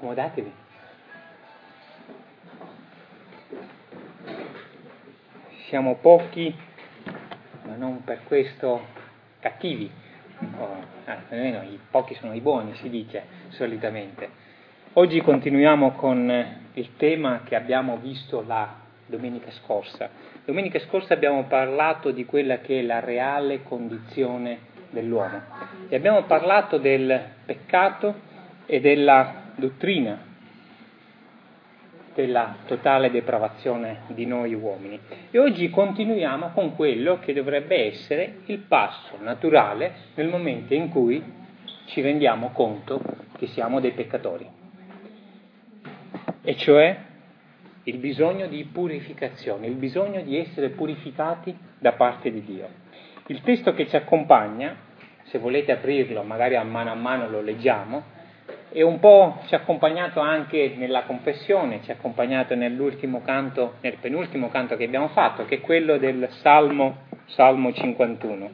Accomodatevi. Siamo pochi, ma non per questo cattivi. Almeno i pochi sono i buoni, si dice solitamente. Oggi continuiamo con il tema che abbiamo visto la domenica scorsa. Domenica scorsa abbiamo parlato di quella che è la reale condizione dell'uomo e abbiamo parlato del peccato e della dottrina della totale depravazione di noi uomini. E oggi continuiamo con quello che dovrebbe essere il passo naturale nel momento in cui ci rendiamo conto che siamo dei peccatori, e cioè il bisogno di purificazione, il bisogno di essere purificati da parte di Dio. Il testo che ci accompagna, se volete aprirlo, magari a mano lo leggiamo, e un po' ci ha accompagnato anche nella confessione, ci ha accompagnato nell'ultimo canto, nel penultimo canto che abbiamo fatto, che è quello del Salmo 51.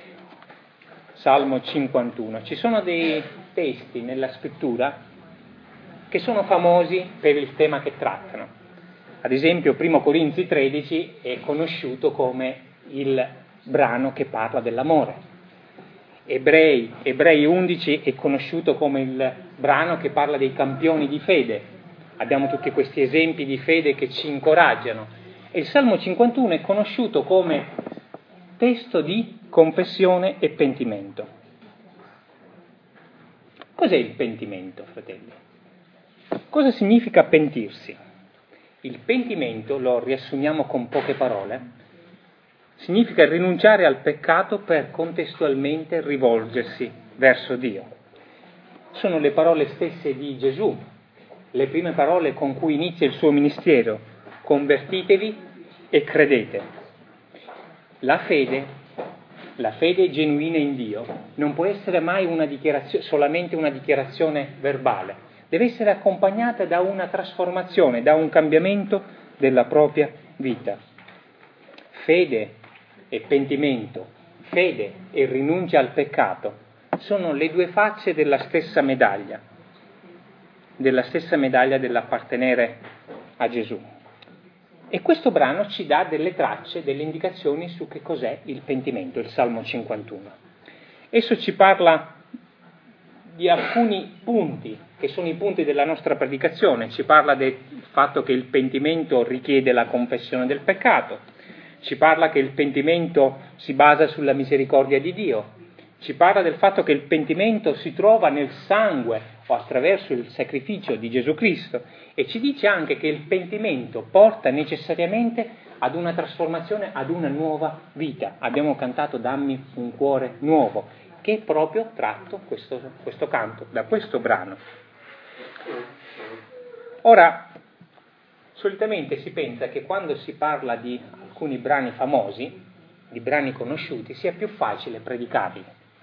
Salmo 51. Ci sono dei testi nella scrittura che sono famosi per il tema che trattano. Ad esempio, 1 Corinzi 13 è conosciuto come il brano che parla dell'amore. Ebrei 11 è conosciuto come il brano che parla dei campioni di fede. Abbiamo tutti questi esempi di fede che ci incoraggiano. E il Salmo 51 è conosciuto come testo di confessione e pentimento. Cos'è il pentimento, fratelli? Cosa significa pentirsi? Il pentimento, lo riassumiamo con poche parole, significa rinunciare al peccato per contestualmente rivolgersi verso Dio. Sono le parole stesse di Gesù, le prime parole con cui inizia il suo ministero: convertitevi e credete. La fede genuina in Dio non può essere mai solamente una dichiarazione verbale, deve essere accompagnata da una trasformazione, da un cambiamento della propria vita. Fede e pentimento, fede e rinuncia al peccato sono le due facce della stessa medaglia dell'appartenere a Gesù. E questo brano ci dà delle tracce, delle indicazioni su che cos'è il pentimento, il Salmo 51. Esso ci parla di alcuni punti, che sono i punti della nostra predicazione. Ci parla del fatto che il pentimento richiede la confessione del peccato, ci parla che il pentimento si basa sulla misericordia di Dio, ci parla del fatto che il pentimento si trova nel sangue o attraverso il sacrificio di Gesù Cristo, e ci dice anche che il pentimento porta necessariamente ad una trasformazione, ad una nuova vita. Abbiamo cantato "Dammi un cuore nuovo", che è proprio tratto questo canto da questo brano. Ora, solitamente si pensa che quando si parla di alcuni brani famosi, di brani conosciuti, sia più facile predicarli.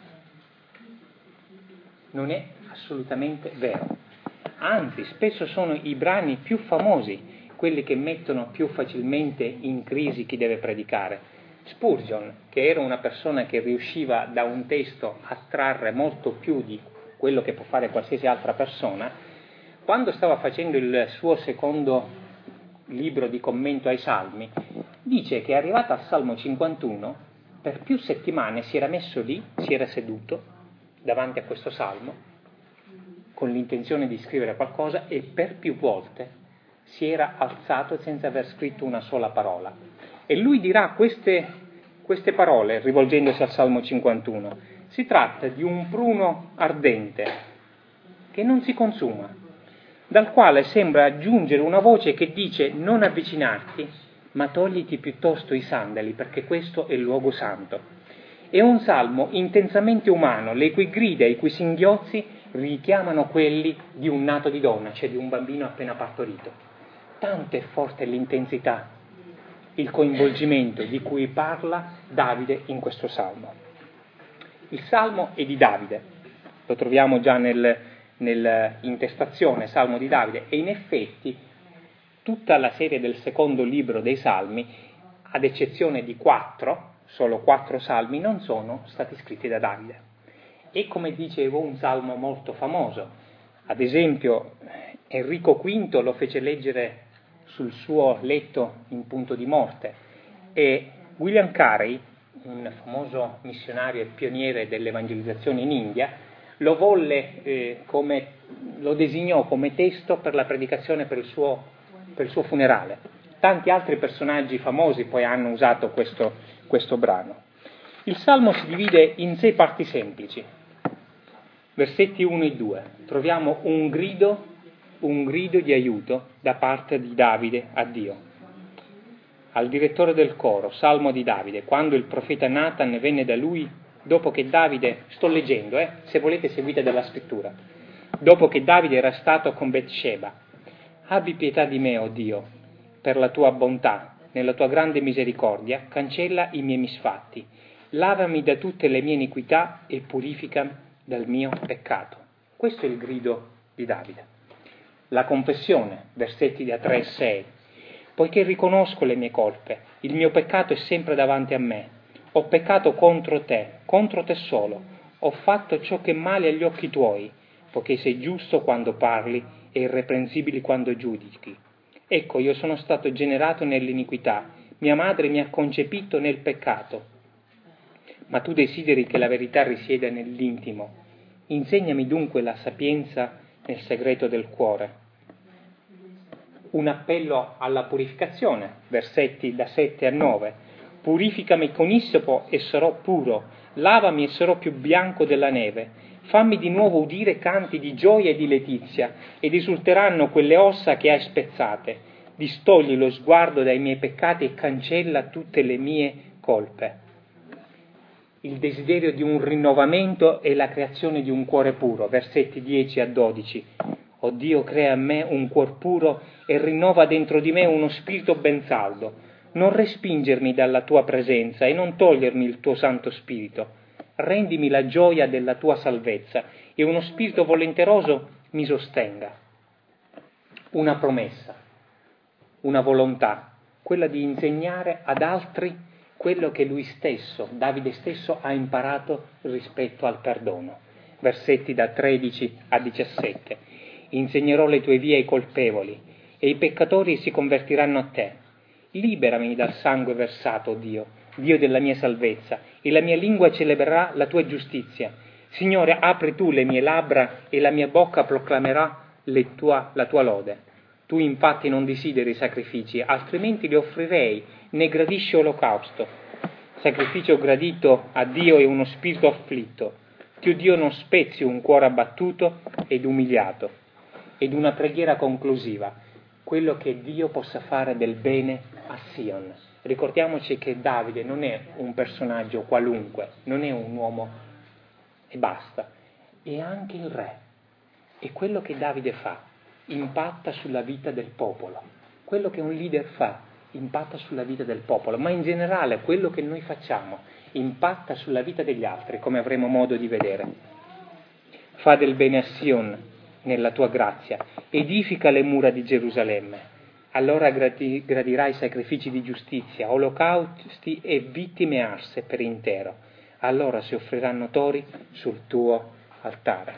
Non è assolutamente vero. Anzi, spesso sono i brani più famosi quelli che mettono più facilmente in crisi chi deve predicare. Spurgeon, che era una persona che riusciva da un testo a trarre molto più di quello che può fare qualsiasi altra persona, quando stava facendo il suo secondo libro di commento ai Salmi, dice che arrivato al Salmo 51, per più settimane si era messo lì, si era seduto davanti a questo Salmo con l'intenzione di scrivere qualcosa, e per più volte si era alzato senza aver scritto una sola parola. E lui dirà queste parole rivolgendosi al Salmo 51: si tratta di un pruno ardente che non si consuma, dal quale sembra giungere una voce che dice: non avvicinarti, ma togliti piuttosto i sandali, perché questo è il luogo santo. È un salmo intensamente umano, le cui grida e i cui singhiozzi richiamano quelli di un nato di donna, cioè di un bambino appena partorito. Tanto è forte l'intensità, il coinvolgimento di cui parla Davide in questo salmo. Il salmo è di Davide, lo troviamo già nell'intestazione, Salmo di Davide, e in effetti tutta la serie del secondo libro dei Salmi, ad eccezione di solo 4 salmi, non sono stati scritti da Davide. È, come dicevo, un salmo molto famoso. Ad esempio, Enrico V lo fece leggere sul suo letto in punto di morte, e William Carey, un famoso missionario e pioniere dell'evangelizzazione in India, lo designò come testo per la predicazione per il suo funerale. Tanti altri personaggi famosi poi hanno usato questo brano. Il Salmo si divide in 6 parti semplici. Versetti 1 e 2. Troviamo un grido di aiuto da parte di Davide a Dio. Al direttore del coro, Salmo di Davide, quando il profeta Nathan venne da lui, dopo che Davide, sto leggendo, se volete seguite dalla scrittura, dopo che Davide era stato con Betsheba: abbi pietà di me, o Dio, per la tua bontà, nella tua grande misericordia, cancella i miei misfatti, lavami da tutte le mie iniquità e purificami dal mio peccato. Questo è il grido di Davide. La confessione, versetti da 3 e 6. Poiché riconosco le mie colpe, il mio peccato è sempre davanti a me. Ho peccato contro te solo. Ho fatto ciò che è male agli occhi tuoi, poiché sei giusto quando parli e irreprensibile quando giudichi. Ecco, io sono stato generato nell'iniquità, mia madre mi ha concepito nel peccato. Ma tu desideri che la verità risieda nell'intimo. Insegnami dunque la sapienza nel segreto del cuore. Un appello alla purificazione, versetti da 7 a 9. Purificami con issopo e sarò puro, lavami e sarò più bianco della neve. Fammi di nuovo udire canti di gioia e di letizia, ed esulteranno quelle ossa che hai spezzate. Distogli lo sguardo dai miei peccati e cancella tutte le mie colpe. Il desiderio di un rinnovamento e la creazione di un cuore puro, versetti 10 a 12. O Dio, crea a me un cuor puro e rinnova dentro di me uno spirito ben saldo. Non respingermi dalla tua presenza e non togliermi il tuo Santo Spirito. Rendimi la gioia della tua salvezza e uno spirito volenteroso mi sostenga. Una promessa, una volontà, quella di insegnare ad altri quello che lui stesso, Davide stesso, ha imparato rispetto al perdono. Versetti da 13 a 17. Insegnerò le tue vie ai colpevoli, e i peccatori si convertiranno a te. Liberami dal sangue versato, Dio, Dio della mia salvezza, e la mia lingua celebrerà la tua giustizia. Signore, apri tu le mie labbra, e la mia bocca proclamerà la tua lode. Tu infatti non desideri sacrifici, altrimenti li offrirei, ne gradisci olocausto. Sacrificio gradito a Dio è uno spirito afflitto. Tu, Dio, non spezzi un cuore abbattuto ed umiliato. Ed una preghiera conclusiva, quello che Dio possa fare del bene a Sion. Ricordiamoci che Davide non è un personaggio qualunque, non è un uomo e basta, è anche il re. E quello che Davide fa impatta sulla vita del popolo. Quello che un leader fa impatta sulla vita del popolo, ma in generale quello che noi facciamo impatta sulla vita degli altri, come avremo modo di vedere. Fa del bene a Sion nella tua grazia, edifica le mura di Gerusalemme, allora gradirai sacrifici di giustizia, olocausti e vittime arse per intero, allora si offriranno tori sul tuo altare.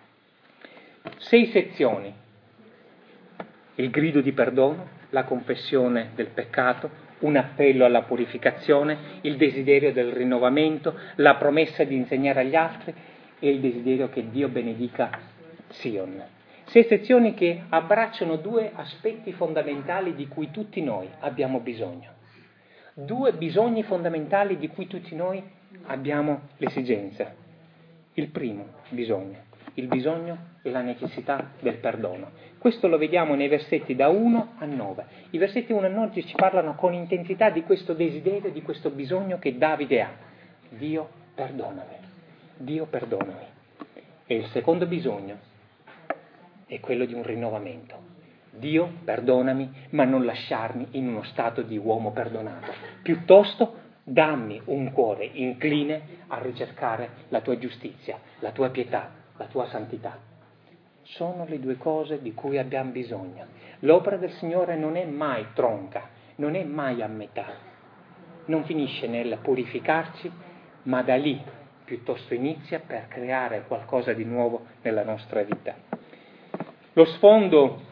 6 sezioni: il grido di perdono, la confessione del peccato, un appello alla purificazione, il desiderio del rinnovamento, la promessa di insegnare agli altri e il desiderio che Dio benedica Sion. 6 sezioni che abbracciano 2 aspetti fondamentali di cui tutti noi abbiamo bisogno. 2 bisogni fondamentali di cui tutti noi abbiamo l'esigenza. Il primo bisogno, il bisogno e la necessità del perdono. Questo lo vediamo nei versetti da 1 a 9. I versetti 1 a 9 ci parlano con intensità di questo desiderio, di questo bisogno che Davide ha. Dio, perdonami. Dio, perdonami. E il secondo bisogno è quello di un rinnovamento. Dio, perdonami, ma non lasciarmi in uno stato di uomo perdonato. Piuttosto, dammi un cuore incline a ricercare la tua giustizia, la tua pietà, la tua santità. Sono le 2 cose di cui abbiamo bisogno. L'opera del Signore non è mai tronca, non è mai a metà. Non finisce nel purificarci, ma da lì piuttosto inizia per creare qualcosa di nuovo nella nostra vita. Lo sfondo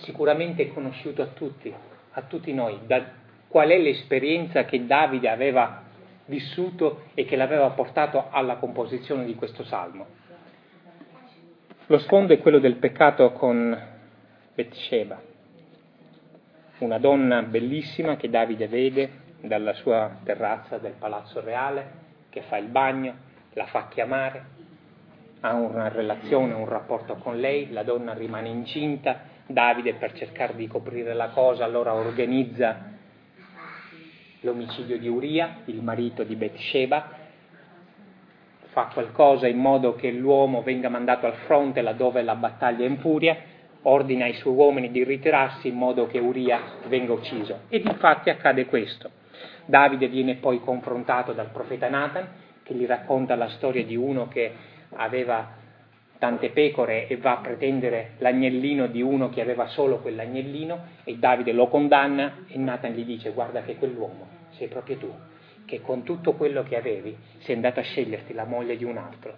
sicuramente è conosciuto a tutti noi, qual è l'esperienza che Davide aveva vissuto e che l'aveva portato alla composizione di questo salmo. Lo sfondo è quello del peccato con Betsheba, una donna bellissima che Davide vede dalla sua terrazza del palazzo reale, che fa il bagno, la fa chiamare, ha una relazione, un rapporto con lei, la donna rimane incinta, Davide per cercare di coprire la cosa allora organizza l'omicidio di Uria, il marito di Betsheba, fa qualcosa in modo che l'uomo venga mandato al fronte laddove la battaglia è in furia, ordina ai suoi uomini di ritirarsi in modo che Uria venga ucciso. Ed infatti accade questo. Davide viene poi confrontato dal profeta Nathan, che gli racconta la storia di uno che aveva tante pecore e va a pretendere l'agnellino di uno che aveva solo quell'agnellino, e Davide lo condanna e Nathan gli dice: guarda che quell'uomo sei proprio tu, che con tutto quello che avevi sei andato a sceglierti la moglie di un altro.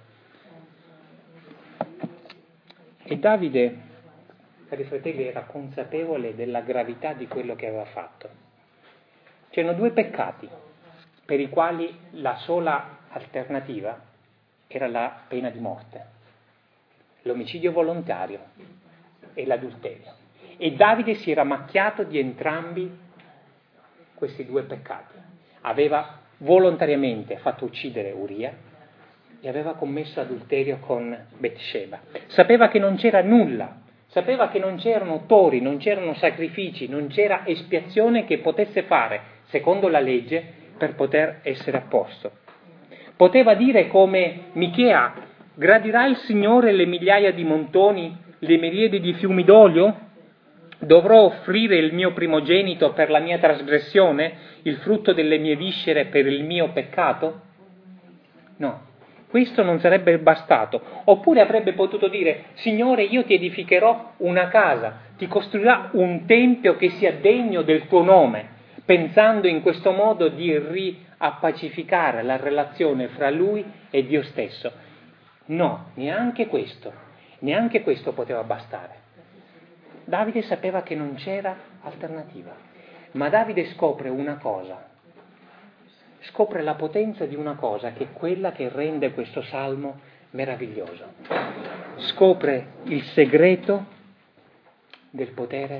E Davide, cari fratelli, era consapevole della gravità di quello che aveva fatto. C'erano due peccati per i quali la sola alternativa era la pena di morte: l'omicidio volontario e l'adulterio. E Davide si era macchiato di entrambi questi due peccati. Aveva volontariamente fatto uccidere Uria e aveva commesso adulterio con Betsheba. Sapeva che non c'era nulla, sapeva che non c'erano tori, non c'erano sacrifici, non c'era espiazione che potesse fare, secondo la legge, per poter essere a posto. Poteva dire come Michea: gradirà il Signore le migliaia di montoni, le miriadi di fiumi d'olio? Dovrò offrire il mio primogenito per la mia trasgressione, il frutto delle mie viscere per il mio peccato? No, questo non sarebbe bastato. Oppure avrebbe potuto dire: Signore, io ti edificherò una casa, ti costruirò un tempio che sia degno del tuo nome, pensando in questo modo di riappacificare la relazione fra lui e Dio stesso. No, neanche questo poteva bastare. Davide sapeva che non c'era alternativa, ma Davide scopre una cosa, scopre la potenza di una cosa che è quella che rende questo salmo meraviglioso. Scopre il segreto del potere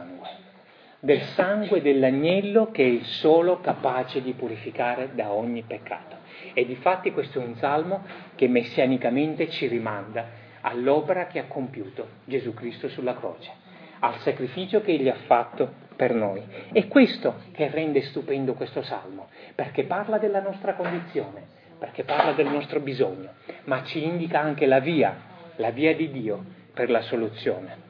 del sangue dell'agnello, che è il solo capace di purificare da ogni peccato. E difatti questo è un salmo che messianicamente ci rimanda all'opera che ha compiuto Gesù Cristo sulla croce, al sacrificio che egli ha fatto per noi. È questo che rende stupendo questo salmo, perché parla della nostra condizione, perché parla del nostro bisogno, ma ci indica anche la via di Dio per la soluzione.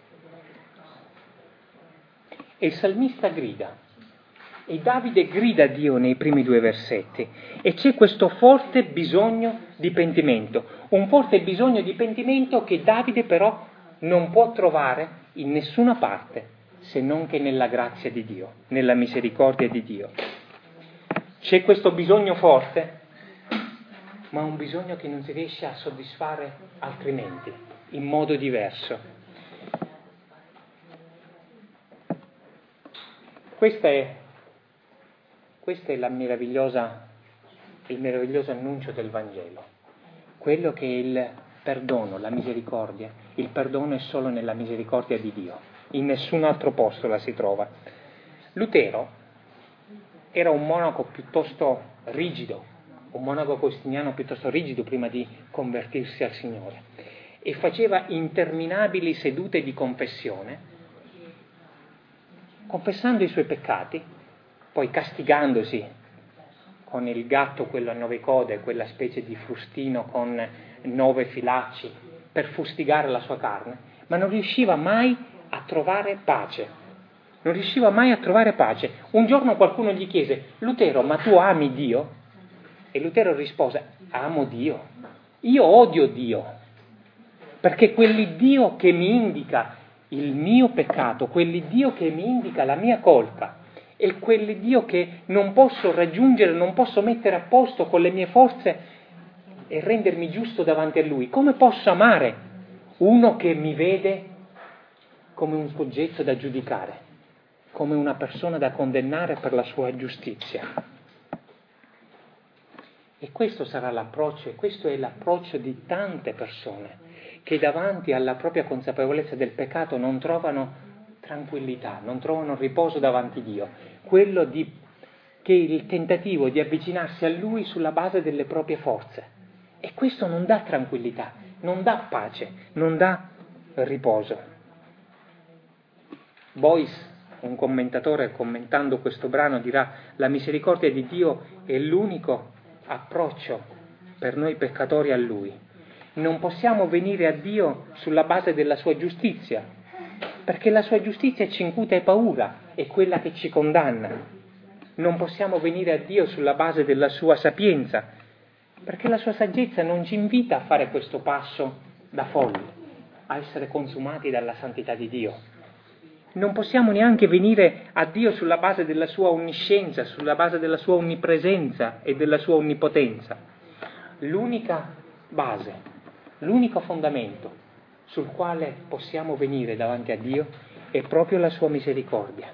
E il salmista grida, e Davide grida a Dio nei primi due versetti, e c'è questo forte bisogno di pentimento, un forte bisogno di pentimento che Davide però non può trovare in nessuna parte se non che nella grazia di Dio, nella misericordia di Dio. C'è questo bisogno forte, ma un bisogno che non si riesce a soddisfare altrimenti, in modo diverso. Questo è il meraviglioso annuncio del Vangelo, quello che è il perdono, la misericordia. Il perdono è solo nella misericordia di Dio, in nessun altro posto la si trova. Lutero era un monaco piuttosto rigido, un monaco agostiniano piuttosto rigido prima di convertirsi al Signore, e faceva interminabili sedute di confessione, confessando i suoi peccati, poi castigandosi con il gatto, quello a 9 code, quella specie di frustino con 9 filacci, per fustigare la sua carne, ma non riusciva mai a trovare pace. Un giorno qualcuno gli chiese: Lutero, ma tu ami Dio? E Lutero rispose: amo Dio. Io odio Dio, perché quell'Iddio che mi indica il mio peccato, quell'Iddio che mi indica la mia colpa, è quell'Iddio che non posso raggiungere, non posso mettere a posto con le mie forze e rendermi giusto davanti a Lui. Come posso amare uno che mi vede come un soggetto da giudicare, come una persona da condannare per la sua giustizia. E questo sarà l'approccio, e questo è l'approccio di tante persone che davanti alla propria consapevolezza del peccato non trovano tranquillità, non trovano riposo davanti a Dio, quello che è il tentativo di avvicinarsi a Lui sulla base delle proprie forze. E questo non dà tranquillità, non dà pace, non dà riposo. Boyce, un commentatore, commentando questo brano, dirà: la misericordia di Dio è l'unico approccio per noi peccatori a Lui. Non possiamo venire a Dio sulla base della sua giustizia, perché la sua giustizia ci incute paura, è quella che ci condanna. Non possiamo venire a Dio sulla base della sua sapienza, perché la sua saggezza non ci invita a fare questo passo da folli, a essere consumati dalla santità di Dio. Non possiamo neanche venire a Dio sulla base della sua onniscienza, sulla base della sua onnipresenza e della sua onnipotenza. L'unica base, l'unico fondamento sul quale possiamo venire davanti a Dio è proprio la sua misericordia.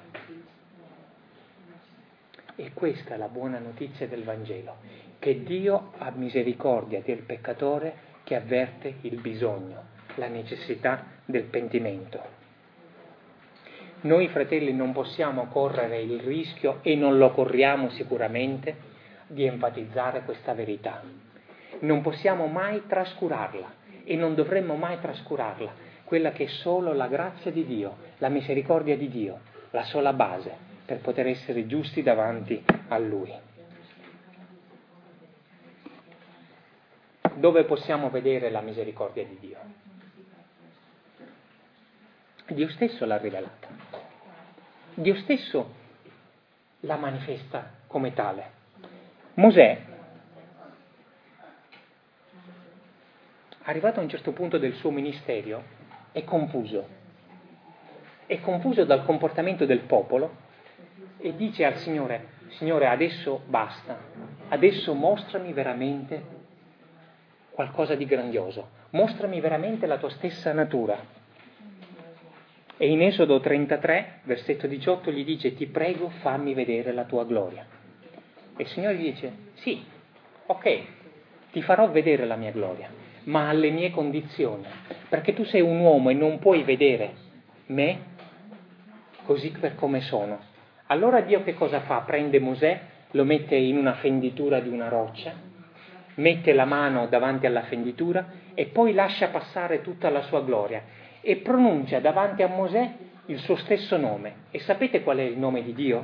E questa è la buona notizia del Vangelo, che Dio ha misericordia del peccatore che avverte il bisogno, la necessità del pentimento. Noi, fratelli, non possiamo correre il rischio, e non lo corriamo sicuramente, di enfatizzare questa verità. Non possiamo mai trascurarla, e non dovremmo mai trascurarla, quella che è solo la grazia di Dio, la misericordia di Dio, la sola base per poter essere giusti davanti a Lui. Dove possiamo vedere la misericordia di Dio? Dio stesso l'ha rivelata. Dio stesso la manifesta come tale. Mosè, arrivato a un certo punto del suo ministero, è confuso dal comportamento del popolo e dice al Signore: Signore, adesso basta, adesso mostrami veramente qualcosa di grandioso, mostrami veramente la tua stessa natura. E in Esodo 33, versetto 18, gli dice: ti prego, fammi vedere la tua gloria. E il Signore gli dice: sì, ok, ti farò vedere la mia gloria, ma alle mie condizioni, perché tu sei un uomo e non puoi vedere me così per come sono. Allora Dio che cosa fa? Prende Mosè, lo mette in una fenditura di una roccia, mette la mano davanti alla fenditura e poi lascia passare tutta la sua gloria e pronuncia davanti a Mosè il suo stesso nome. E sapete qual è il nome di Dio?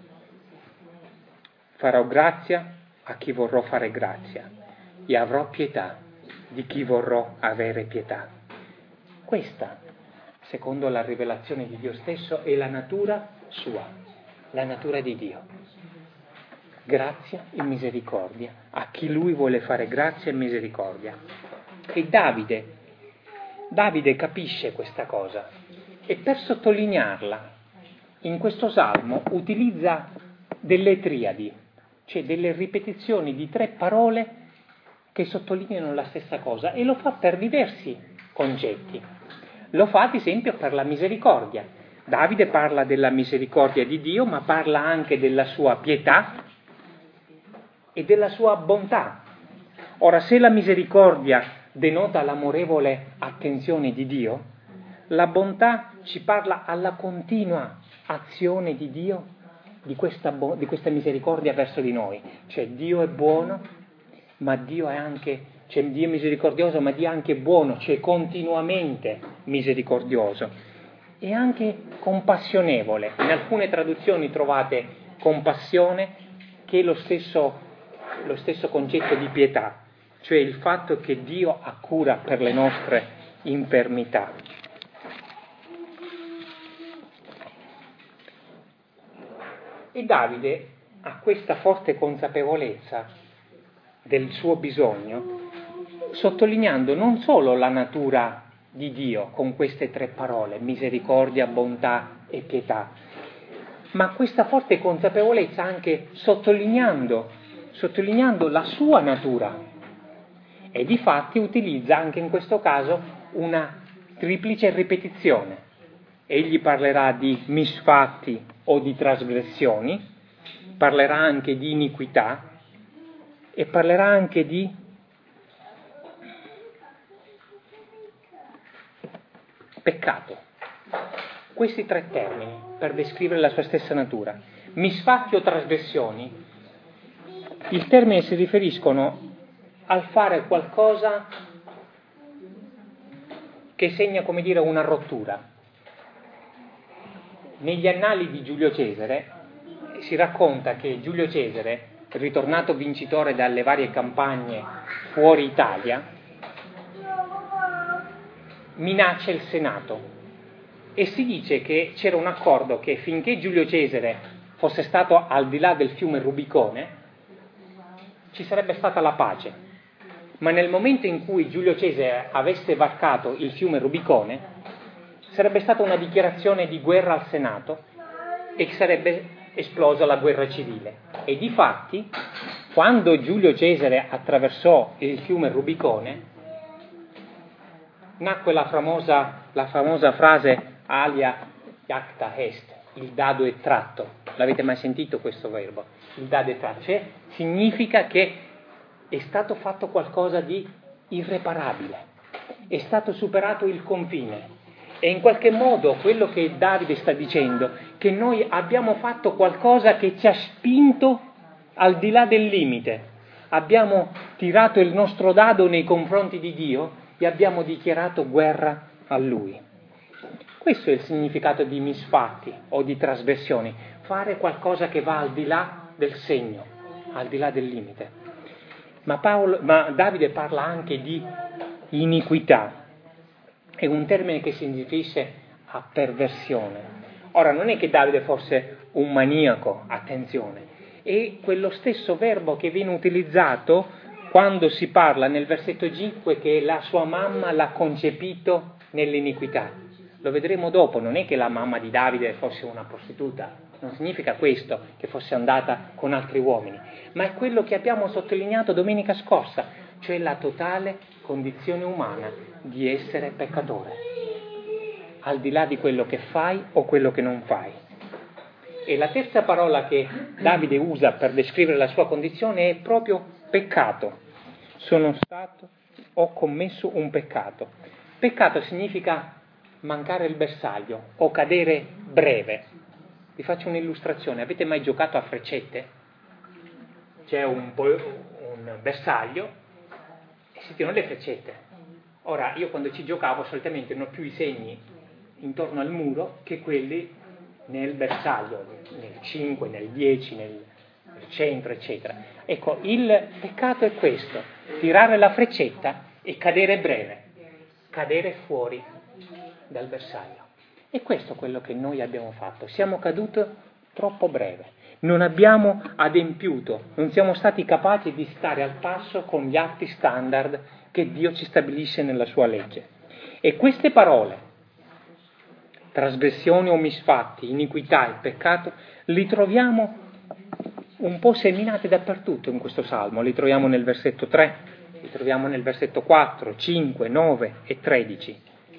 Farò grazia a chi vorrò fare grazia e avrò pietà di chi vorrò avere pietà. Questa, secondo la rivelazione di Dio stesso, è la natura sua, la natura di Dio. Grazia e misericordia a chi Lui vuole fare grazia e misericordia. E Davide capisce questa cosa e per sottolinearla in questo salmo utilizza delle triadi, cioè delle ripetizioni di 3 parole che sottolineano la stessa cosa, e lo fa per diversi concetti. Lo fa ad esempio per la misericordia. Davide parla della misericordia di Dio, ma parla anche della sua pietà e della sua bontà. Ora, se la misericordia denota l'amorevole attenzione di Dio, la bontà ci parla alla continua azione di Dio, di questa misericordia verso di noi. Cioè Dio è buono, ma Dio è anche, cioè Dio è misericordioso, ma Dio è anche buono, cioè continuamente misericordioso. E anche compassionevole. In alcune traduzioni trovate compassione, che è lo stesso concetto di pietà, cioè il fatto che Dio ha cura per le nostre infermità. E Davide ha questa forte consapevolezza del suo bisogno, sottolineando non solo la natura di Dio con queste 3 parole, misericordia, bontà e pietà, ma questa forte consapevolezza anche sottolineando la sua natura. E difatti utilizza anche in questo caso una triplice ripetizione. egli parlerà di misfatti o di trasgressioni, parlerà anche di iniquità e parlerà anche di peccato. Questi tre termini per descrivere la sua stessa natura. Misfatti o trasgressioni, il termine si riferiscono al fare qualcosa che segna, come dire, una rottura. Negli annali di Giulio Cesare si racconta che Giulio Cesare, ritornato vincitore dalle varie campagne fuori Italia, minaccia il Senato e si dice che c'era un accordo che finché Giulio Cesare fosse stato al di là del fiume Rubicone ci sarebbe stata la pace, ma nel momento in cui Giulio Cesare avesse varcato il fiume Rubicone sarebbe stata una dichiarazione di guerra al Senato e sarebbe esplosa la guerra civile. E difatti, quando Giulio Cesare attraversò il fiume Rubicone, nacque la famosa frase alia iacta est, il dado è tratto. L'avete mai sentito questo verbo? Il dado è tratto, cioè significa che è stato fatto qualcosa di irreparabile, è stato superato il confine. E in qualche modo quello che Davide sta dicendo, che noi abbiamo fatto qualcosa che ci ha spinto al di là del limite, abbiamo tirato il nostro dado nei confronti di Dio e abbiamo dichiarato guerra a Lui. Questo è il significato di misfatti o di trasgressioni, fare qualcosa che va al di là del segno, al di là del limite. Ma Davide parla anche di iniquità. È un termine che si riferisce a perversione. Ora, non è che Davide fosse un maniaco, attenzione, è quello stesso verbo che viene utilizzato quando si parla nel versetto 5 che la sua mamma l'ha concepito nell'iniquità. Lo vedremo dopo, non è che la mamma di Davide fosse una prostituta, non significa questo, che fosse andata con altri uomini, ma è quello che abbiamo sottolineato domenica scorsa, cioè la totale condizione umana di essere peccatore, al di là di quello che fai o quello che non fai. E la terza parola che Davide usa per descrivere la sua condizione è proprio peccato. Ho commesso un peccato. Peccato significa mancare il bersaglio o cadere breve. Vi faccio un'illustrazione. Avete mai giocato a freccette? C'è un bersaglio e si tirano le freccette. Ora, io quando ci giocavo solitamente non ho più i segni intorno al muro che quelli nel bersaglio, nel 5, nel 10, nel centro, eccetera. Ecco, il peccato è questo, tirare la freccetta e cadere breve, cadere fuori dal bersaglio. E questo è quello che noi abbiamo fatto, siamo caduti troppo breve, non abbiamo adempiuto, non siamo stati capaci di stare al passo con gli atti standard che Dio ci stabilisce nella sua legge. E queste parole, trasgressioni o misfatti, iniquità e peccato, li troviamo un po' seminati dappertutto in questo salmo. Li troviamo nel versetto 3, li troviamo nel versetto 4, 5, 9 e 13.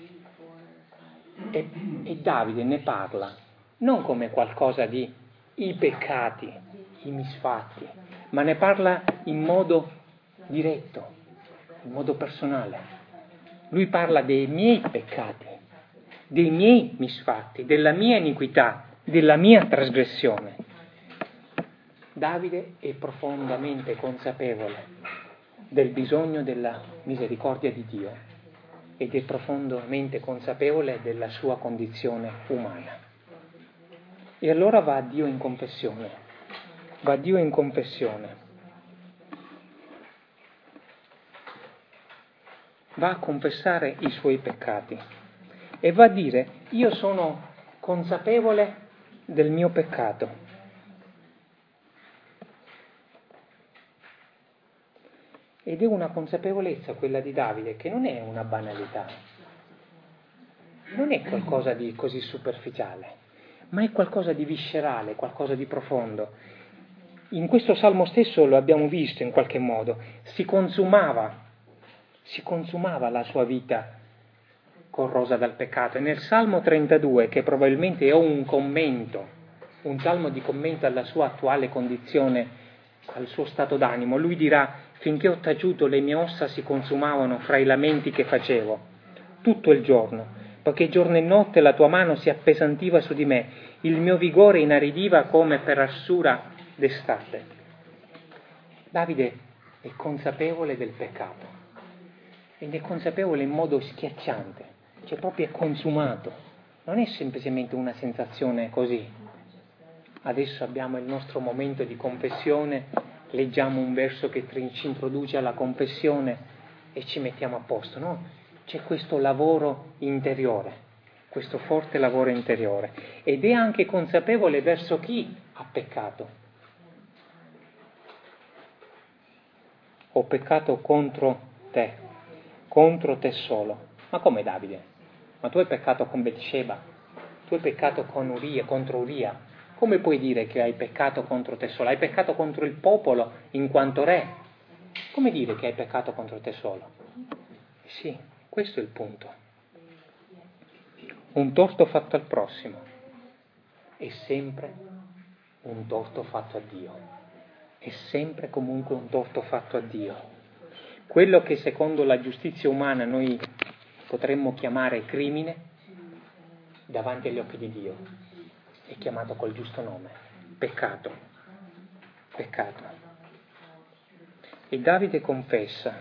E Davide ne parla non come qualcosa di i peccati, i misfatti, ma ne parla in modo diretto, in modo personale. Lui parla dei miei peccati, dei miei misfatti, della mia iniquità, della mia trasgressione. Davide è profondamente consapevole del bisogno della misericordia di Dio ed è profondamente consapevole della sua condizione umana. E allora va a Dio in confessione, va a confessare i suoi peccati e va a dire: io sono consapevole del mio peccato. Ed è una consapevolezza, quella di Davide, che non è una banalità, non è qualcosa di così superficiale, ma è qualcosa di viscerale, qualcosa di profondo. In questo salmo stesso lo abbiamo visto in qualche modo, si consumava la sua vita corrosa dal peccato. E nel Salmo 32, che probabilmente è un salmo di commento alla sua attuale condizione, al suo stato d'animo, lui dirà: finché ho taciuto le mie ossa si consumavano fra i lamenti che facevo tutto il giorno, poiché giorno e notte la tua mano si appesantiva su di me, il mio vigore inaridiva come per arsura d'estate. Davide è consapevole del peccato ed è consapevole in modo schiacciante, cioè proprio è consumato, non è semplicemente una sensazione così. Adesso abbiamo il nostro momento di confessione, leggiamo un verso che ci introduce alla confessione e ci mettiamo a posto, no? C'è questo lavoro interiore, questo forte lavoro interiore, ed è anche consapevole verso chi ha peccato. Ho peccato contro te solo. Ma come, Davide? Ma tu hai peccato con Betsheba, tu hai peccato contro Uria. Come puoi dire che hai peccato contro te solo? Hai peccato contro il popolo in quanto re. Come dire che hai peccato contro te solo? Sì, questo è il punto. Un torto fatto al prossimo è sempre un torto fatto a Dio. È sempre comunque un torto fatto a Dio. Quello che secondo la giustizia umana noi potremmo chiamare crimine, davanti agli occhi di Dio è chiamato col giusto nome: peccato. E Davide confessa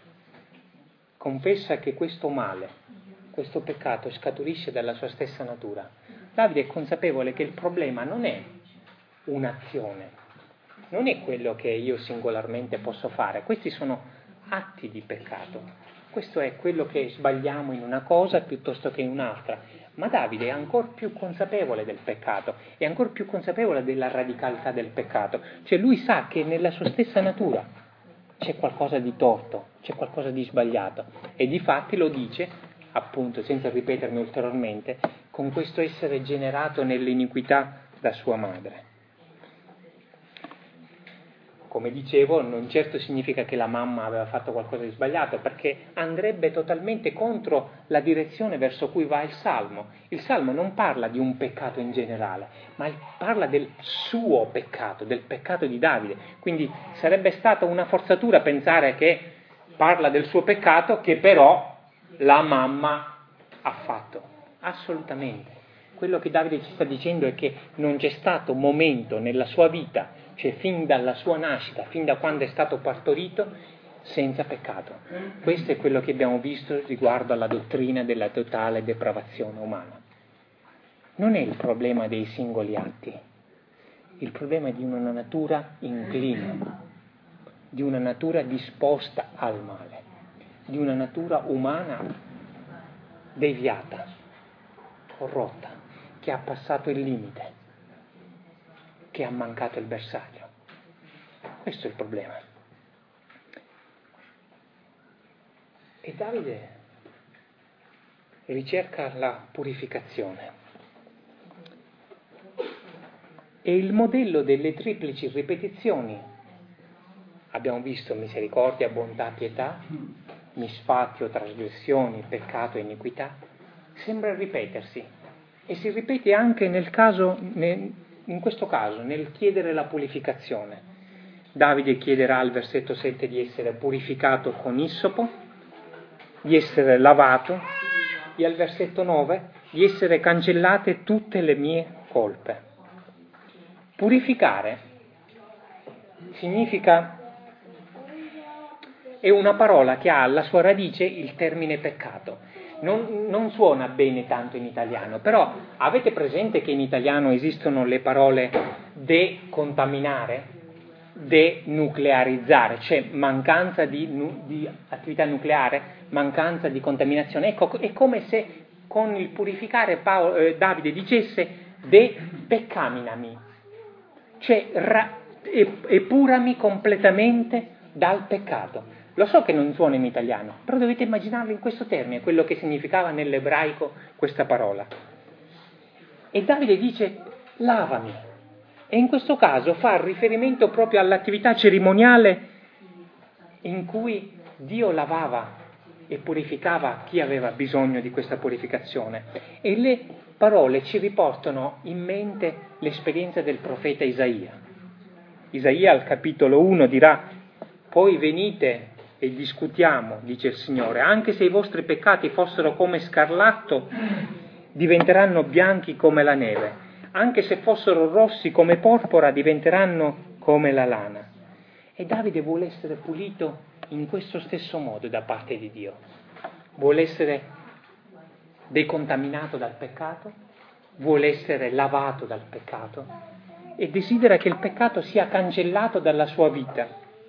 che questo male, questo peccato scaturisce dalla sua stessa natura. Davide è consapevole che il problema non è un'azione, non è quello che io singolarmente posso fare, questi sono atti di peccato, questo è quello che sbagliamo in una cosa piuttosto che in un'altra, ma Davide è ancora più consapevole del peccato, è ancora più consapevole della radicalità del peccato, cioè lui sa che nella sua stessa natura c'è qualcosa di torto, c'è qualcosa di sbagliato, e difatti lo dice, appunto, senza ripetermi ulteriormente, con questo essere generato nell'iniquità da sua madre. Come dicevo, non certo significa che la mamma aveva fatto qualcosa di sbagliato, perché andrebbe totalmente contro la direzione verso cui va il Salmo. Il Salmo non parla di un peccato in generale, ma parla del suo peccato, del peccato di Davide. Quindi sarebbe stata una forzatura pensare che parla del suo peccato che però la mamma ha fatto. Assolutamente. Quello che Davide ci sta dicendo è che non c'è stato un momento nella sua vita, cioè fin dalla sua nascita, fin da quando è stato partorito, senza peccato. Questo è quello che abbiamo visto riguardo alla dottrina della totale depravazione umana. Non è il problema dei singoli atti, il problema è di una natura incline, di una natura disposta al male, di una natura umana deviata, corrotta, che ha passato il limite, che ha mancato il bersaglio. Questo è il problema. E Davide ricerca la purificazione. E il modello delle triplici ripetizioni, abbiamo visto misericordia, bontà, pietà, misfatio, trasgressioni, peccato e iniquità, sembra ripetersi. E si ripete anche in questo caso, nel chiedere la purificazione. Davide chiederà al versetto 7 di essere purificato con issopo, di essere lavato, e al versetto 9 di essere cancellate tutte le mie colpe. Purificare significa, è una parola che ha alla sua radice il termine peccato. Non suona bene tanto in italiano, però avete presente che in italiano esistono le parole decontaminare, denuclearizzare, cioè mancanza di attività nucleare, mancanza di contaminazione. Ecco, è come se con il purificare Davide dicesse depeccaminami, cioè epurami completamente dal peccato. Lo so che non suona in italiano, però dovete immaginarlo in questo termine, quello che significava nell'ebraico questa parola. E Davide dice lavami, e in questo caso fa riferimento proprio all'attività cerimoniale in cui Dio lavava e purificava chi aveva bisogno di questa purificazione. E le parole ci riportano in mente l'esperienza del profeta Isaia. Isaia al capitolo 1 dirà: poi venite e discutiamo, dice il Signore, anche se i vostri peccati fossero come scarlatto, diventeranno bianchi come la neve, anche se fossero rossi come porpora, diventeranno come la lana. E Davide vuole essere pulito in questo stesso modo da parte di Dio. Vuole essere decontaminato dal peccato, vuole essere lavato dal peccato e desidera che il peccato sia cancellato dalla sua vita.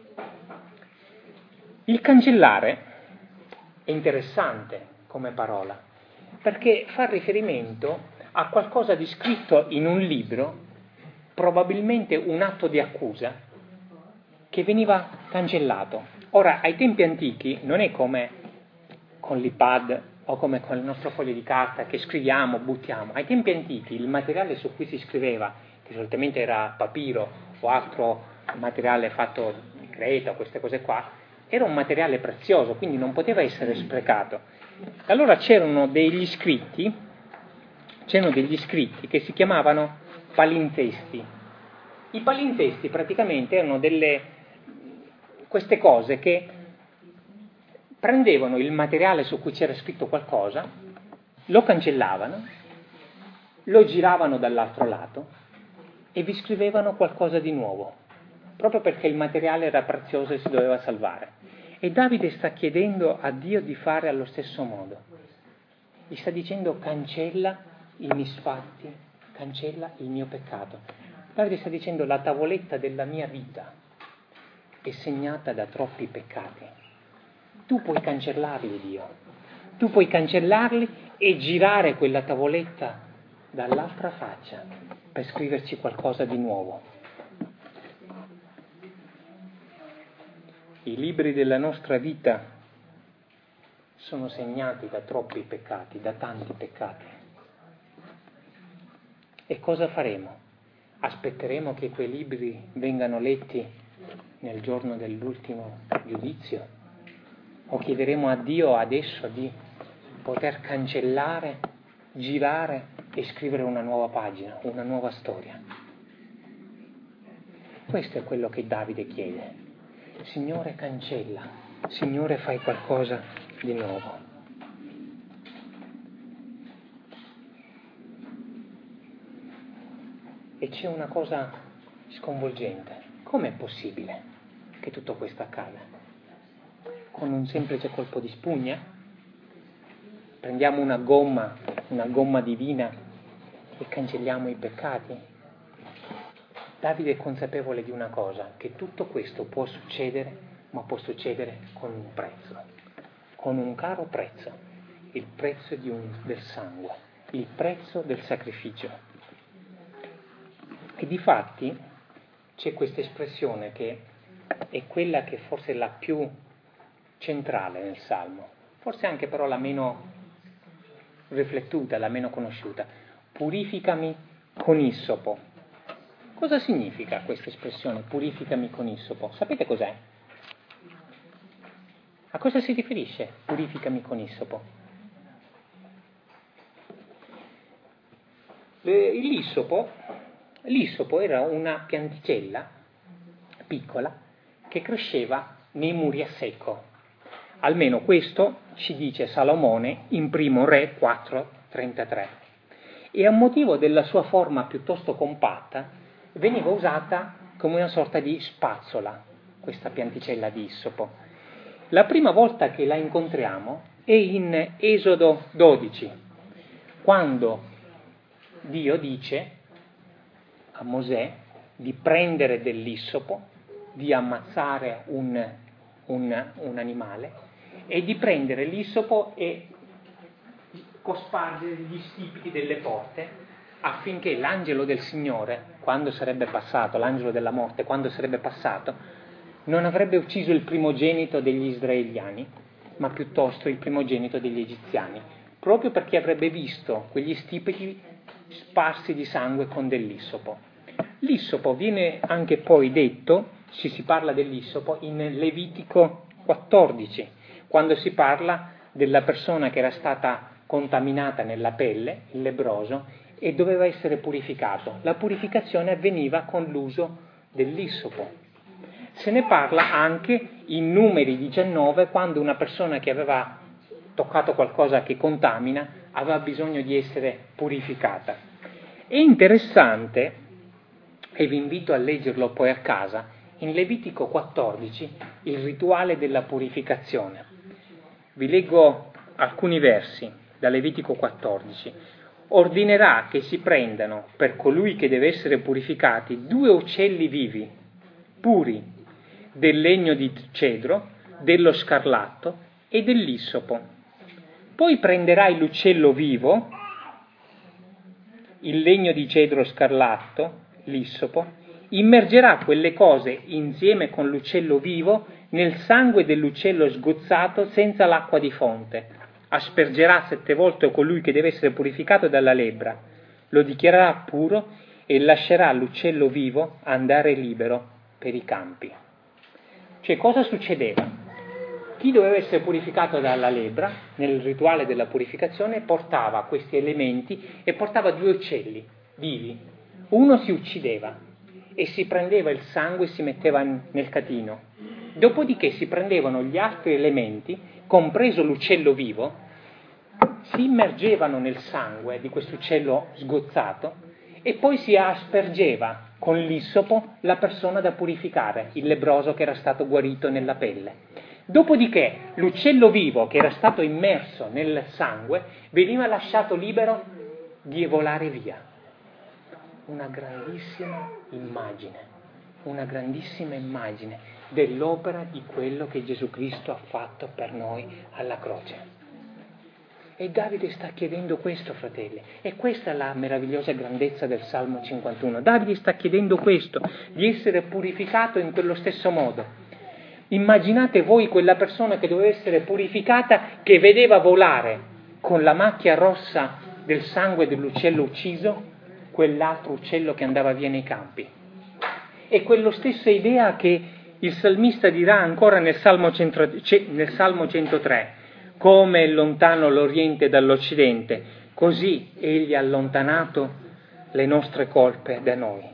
Il cancellare è interessante come parola, perché fa riferimento a qualcosa di scritto in un libro, probabilmente un atto di accusa, che veniva cancellato. Ora, ai tempi antichi non è come con l'iPad o come con il nostro foglio di carta che scriviamo, buttiamo. Ai tempi antichi il materiale su cui si scriveva, che solitamente era papiro o altro materiale fatto di creta o queste cose qua, era un materiale prezioso, quindi non poteva essere sprecato. Allora c'erano degli scritti che si chiamavano palinsesti. I palinsesti praticamente erano queste cose che prendevano il materiale su cui c'era scritto qualcosa, lo cancellavano, lo giravano dall'altro lato e vi scrivevano qualcosa di nuovo, proprio perché il materiale era prezioso e si doveva salvare. E Davide sta chiedendo a Dio di fare allo stesso modo. Gli sta dicendo: cancella i misfatti, cancella il mio peccato. Davide sta dicendo: la tavoletta della mia vita è segnata da troppi peccati. Tu puoi cancellarli, Dio. Tu puoi cancellarli e girare quella tavoletta dall'altra faccia per scriverci qualcosa di nuovo. I libri della nostra vita sono segnati da troppi peccati, da tanti peccati. E cosa faremo? Aspetteremo che quei libri vengano letti nel giorno dell'ultimo giudizio? O chiederemo a Dio adesso di poter cancellare, girare e scrivere una nuova pagina, una nuova storia? Questo è quello che Davide chiede. Signore, cancella. Signore, fai qualcosa di nuovo. E c'è una cosa sconvolgente. Com'è possibile che tutto questo accada? Con un semplice colpo di spugna? Prendiamo una gomma divina e cancelliamo i peccati? Davide è consapevole di una cosa, che tutto questo può succedere, ma può succedere con un prezzo, con un caro prezzo, il prezzo del sangue, il prezzo del sacrificio. E difatti c'è questa espressione che è quella che forse è la più centrale nel Salmo, forse anche però la meno riflettuta, la meno conosciuta: purificami con issopo. Cosa significa questa espressione, purificami con issopo? Sapete cos'è? A cosa si riferisce, purificami con issopo? L'issopo era una pianticella piccola che cresceva nei muri a secco. Almeno questo ci dice Salomone in Primo Re 4:33. E a motivo della sua forma piuttosto compatta veniva usata come una sorta di spazzola, questa pianticella di issopo. La prima volta che la incontriamo è in Esodo 12, quando Dio dice a Mosè di prendere dell'issopo, di ammazzare un animale e di prendere l'issopo e cospargere gli stipiti delle porte, affinché l'angelo del Signore, quando sarebbe passato, l'angelo della morte, quando sarebbe passato, non avrebbe ucciso il primogenito degli israeliani, ma piuttosto il primogenito degli egiziani, proprio perché avrebbe visto quegli stipiti sparsi di sangue con dell'issopo. L'issopo viene anche poi detto, se si parla dell'issopo, in Levitico 14, quando si parla della persona che era stata contaminata nella pelle, il lebbroso, e doveva essere purificato. La purificazione avveniva con l'uso dell'issopo. Se ne parla anche in Numeri 19, quando una persona che aveva toccato qualcosa che contamina aveva bisogno di essere purificata. È interessante, e vi invito a leggerlo poi a casa, in Levitico 14 il rituale della purificazione. Vi leggo alcuni versi da Levitico 14. Ordinerà che si prendano per colui che deve essere purificati 2 uccelli vivi, puri, del legno di cedro, dello scarlatto e dell'issopo. Poi prenderai l'uccello vivo, il legno di cedro scarlatto, l'issopo, immergerà quelle cose insieme con l'uccello vivo nel sangue dell'uccello sgozzato senza l'acqua di fonte. Aspergerà 7 volte colui che deve essere purificato dalla lebbra, lo dichiarerà puro e lascerà l'uccello vivo andare libero per i campi. Cioè, cosa succedeva? Chi doveva essere purificato dalla lebbra, nel rituale della purificazione, portava questi elementi e portava 2 uccelli vivi. Uno si uccideva e si prendeva il sangue e si metteva nel catino. Dopodiché si prendevano gli altri elementi, compreso l'uccello vivo, si immergevano nel sangue di questo uccello sgozzato e poi si aspergeva con l'issopo la persona da purificare, il lebbroso che era stato guarito nella pelle. Dopodiché l'uccello vivo che era stato immerso nel sangue veniva lasciato libero di volare via. Una grandissima immagine dell'opera di quello che Gesù Cristo ha fatto per noi alla croce. E Davide sta chiedendo questo, fratelli, e questa è la meravigliosa grandezza del Salmo 51. Davide sta chiedendo questo, di essere purificato in quello stesso modo. Immaginate voi quella persona che doveva essere purificata, che vedeva volare con la macchia rossa del sangue dell'uccello ucciso quell'altro uccello che andava via nei campi. E quello stessa idea che il salmista dirà ancora nel Salmo 103, come è lontano l'Oriente dall'Occidente, così egli ha allontanato le nostre colpe da noi.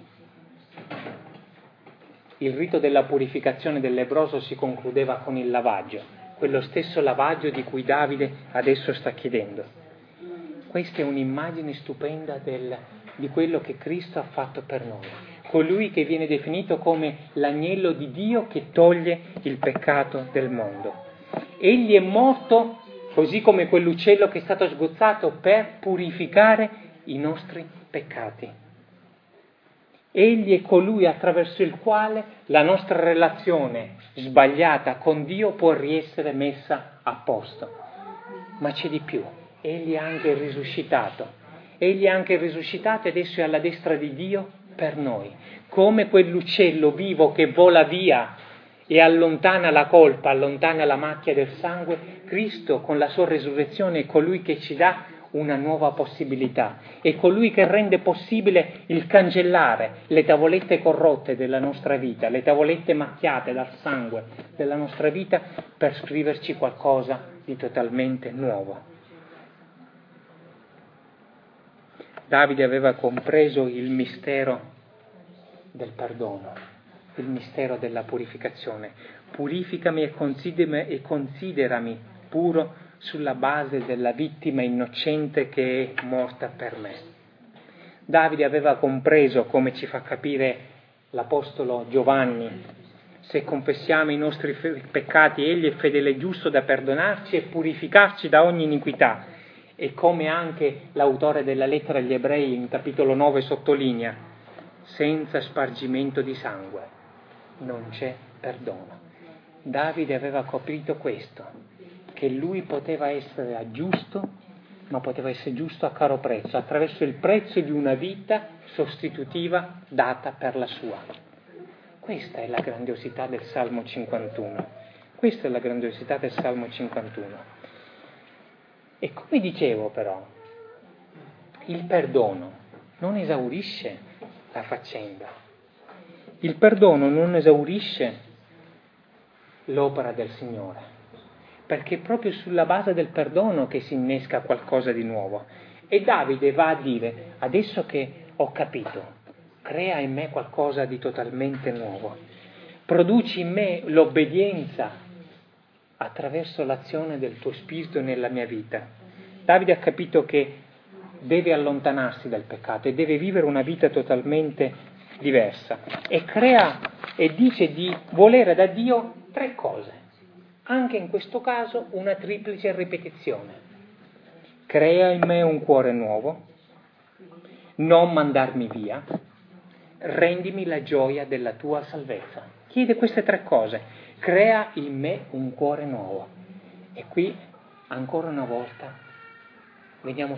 Il rito della purificazione del lebbroso si concludeva con il lavaggio, quello stesso lavaggio di cui Davide adesso sta chiedendo. Questa è un'immagine stupenda di quello che Cristo ha fatto per noi, colui che viene definito come l'agnello di Dio che toglie il peccato del mondo. Egli è morto, così come quell'uccello che è stato sgozzato, per purificare i nostri peccati. Egli è colui attraverso il quale la nostra relazione sbagliata con Dio può riessere messa a posto. Ma c'è di più, egli è anche risuscitato. Egli è anche risuscitato ed adesso è alla destra di Dio per noi. Come quell'uccello vivo che vola via e allontana la colpa, allontana la macchia del sangue, Cristo con la sua resurrezione è colui che ci dà una nuova possibilità, è colui che rende possibile il cancellare le tavolette corrotte della nostra vita, le tavolette macchiate dal sangue della nostra vita, per scriverci qualcosa di totalmente nuovo. Davide aveva compreso il mistero del perdono, il mistero della purificazione. Purificami e considerami puro sulla base della vittima innocente che è morta per me. Davide aveva compreso, come ci fa capire l'Apostolo Giovanni, se confessiamo i nostri peccati, egli è fedele e giusto da perdonarci e purificarci da ogni iniquità. E come anche l'autore della lettera agli Ebrei in capitolo 9 sottolinea, senza spargimento di sangue non c'è perdono. Davide aveva capito questo, che lui poteva essere giusto, ma poteva essere giusto a caro prezzo, attraverso il prezzo di una vita sostitutiva data per la sua. Questa è la grandiosità del Salmo 51. Questa è la grandiosità del Salmo 51. E come dicevo però, il perdono non esaurisce la faccenda. Il perdono non esaurisce l'opera del Signore. perché è proprio sulla base del perdono che si innesca qualcosa di nuovo. E Davide va a dire, adesso che ho capito, crea in me qualcosa di totalmente nuovo, produci in me l'obbedienza attraverso l'azione del tuo spirito nella mia vita. Davide ha capito che deve allontanarsi dal peccato e deve vivere una vita totalmente diversa e crea e dice di volere da Dio 3 cose, anche in questo caso una triplice ripetizione. Crea in me un cuore nuovo, non mandarmi via, rendimi la gioia della tua salvezza. Chiede queste 3 cose, crea in me un cuore nuovo. E qui, ancora una volta, veniamo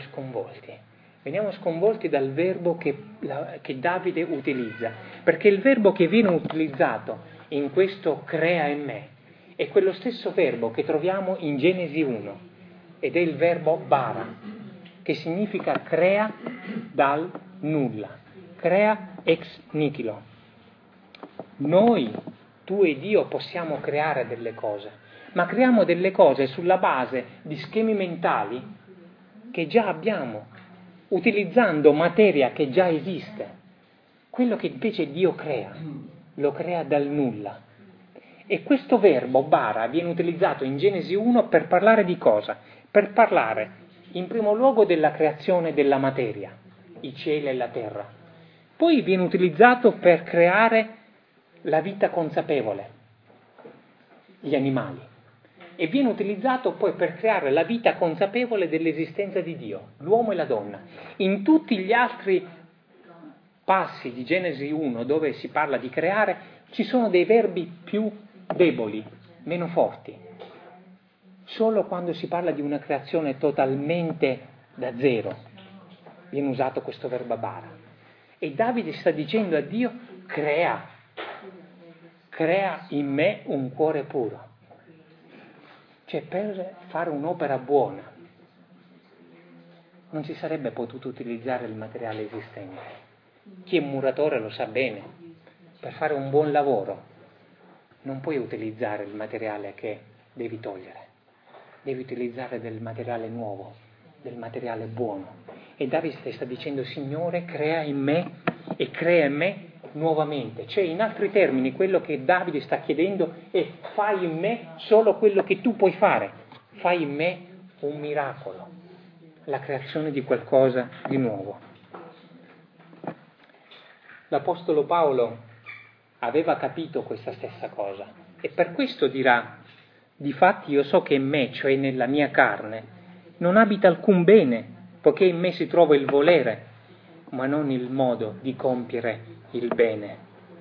sconvolti dal verbo che Davide utilizza, perché il verbo che viene utilizzato in questo crea in me è quello stesso verbo che troviamo in Genesi 1, ed è il verbo bara, che significa crea dal nulla, crea ex nihilo. Noi, tu ed io, possiamo creare delle cose, ma creiamo delle cose sulla base di schemi mentali che già abbiamo, utilizzando materia che già esiste. Quello che invece Dio crea, lo crea dal nulla. E questo verbo, bara, viene utilizzato in Genesi 1 per parlare di cosa? Per parlare, in primo luogo, della creazione della materia, i cieli e la terra. Poi viene utilizzato per creare la vita consapevole, gli animali. E viene utilizzato poi per creare la vita consapevole dell'esistenza di Dio, l'uomo e la donna. In tutti gli altri passi di Genesi 1 dove si parla di creare, ci sono dei verbi più deboli, meno forti. Solo quando si parla di una creazione totalmente da zero viene usato questo verbo bara. E Davide sta dicendo a Dio, crea in me un cuore puro. Cioè, per fare un'opera buona non si sarebbe potuto utilizzare il materiale esistente. Chi è muratore lo sa bene. Per fare un buon lavoro non puoi utilizzare il materiale che devi togliere. Devi utilizzare del materiale nuovo, del materiale buono. E Davide sta dicendo, Signore, crea in me e crea in me nuovamente. Cioè, in altri termini, quello che Davide sta chiedendo è fai in me solo quello che tu puoi fare. Fai in me un miracolo, la creazione di qualcosa di nuovo. L'Apostolo Paolo aveva capito questa stessa cosa e per questo dirà, difatti io so che in me, cioè nella mia carne, non abita alcun bene, poiché in me si trova il volere, ma non il modo di compiere il bene.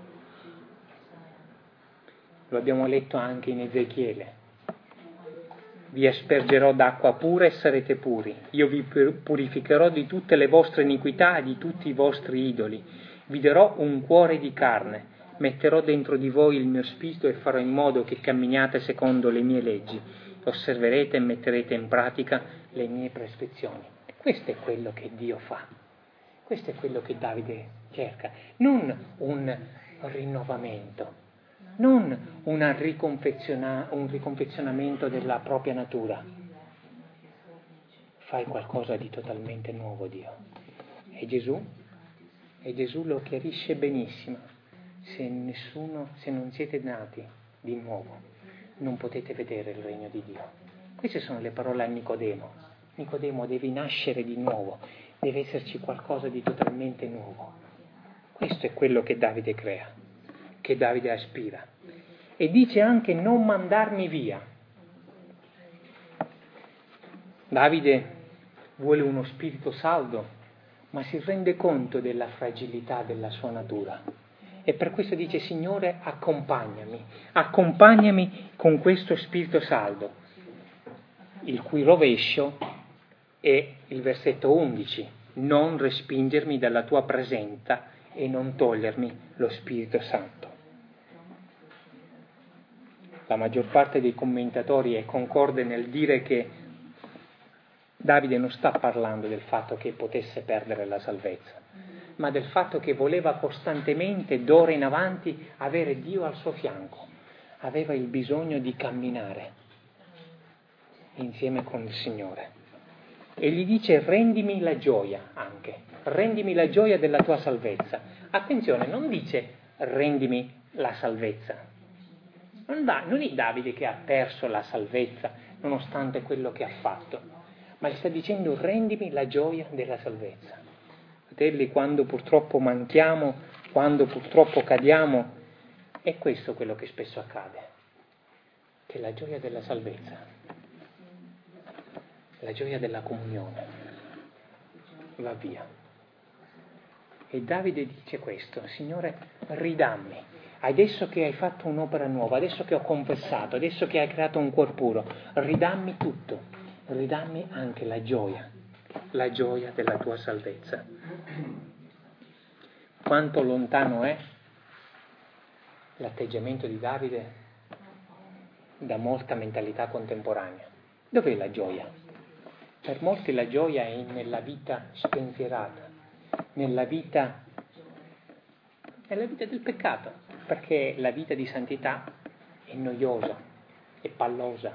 Lo abbiamo letto anche in Ezechiele. Vi aspergerò d'acqua pura e sarete puri. Io vi purificherò di tutte le vostre iniquità e di tutti i vostri idoli. Vi darò un cuore di carne. Metterò dentro di voi il mio spirito e farò in modo che camminiate secondo le mie leggi. Osserverete e metterete in pratica le mie prescrizioni. Questo è quello che Dio fa. Questo è quello che Davide cerca. Non un rinnovamento, non un riconfezionamento della propria natura. Fai qualcosa di totalmente nuovo, Dio. E Gesù lo chiarisce benissimo. Se non siete nati di nuovo, non potete vedere il regno di Dio. Queste sono le parole a Nicodemo. Nicodemo, devi nascere di nuovo, deve esserci qualcosa di totalmente nuovo. Questo è quello che Davide crea, che Davide aspira. E dice anche non mandarmi via. Davide vuole uno spirito saldo, ma si rende conto della fragilità della sua natura. E per questo dice, Signore, accompagnami con questo spirito saldo, il cui rovescio è il versetto 11, non respingermi dalla tua presenza e non togliermi lo Spirito Santo. La maggior parte dei commentatori è concorde nel dire che Davide non sta parlando del fatto che potesse perdere la salvezza, ma del fatto che voleva costantemente, d'ora in avanti, avere Dio al suo fianco. Aveva il bisogno di camminare. insieme con il Signore. E gli dice: rendimi la gioia anche, rendimi la gioia della tua salvezza. Attenzione, non dice rendimi la salvezza. Non è Davide che ha perso la salvezza nonostante quello che ha fatto, ma gli sta dicendo: rendimi la gioia della salvezza. Fratelli, quando purtroppo manchiamo, quando purtroppo cadiamo, è questo quello che spesso accade, che la gioia della salvezza, la gioia della comunione va via. E Davide dice questo: Signore, ridammi, adesso che hai fatto un'opera nuova, adesso che ho confessato, adesso che hai creato un cuor puro, ridammi tutto, ridammi anche la gioia della tua salvezza. Quanto lontano è l'atteggiamento di Davide da molta mentalità contemporanea. Dov'è la gioia? Per molti la gioia è nella vita spensierata, nella vita del peccato, perché la vita di santità è noiosa, è pallosa.